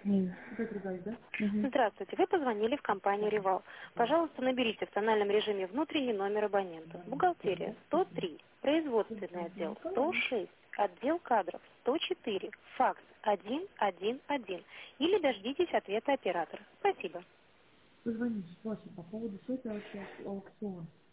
Опять ругаюсь, да? Мгм. Здравствуйте, вы позвонили в компанию «Ревал». Пожалуйста, наберите в тональном режиме внутренний номер абонента. Бухгалтерия 103, производственный отдел 106, отдел кадров 104, факс 111. Или дождитесь ответа оператора. Спасибо. Позвоните, Вася, по поводу счета аукциона.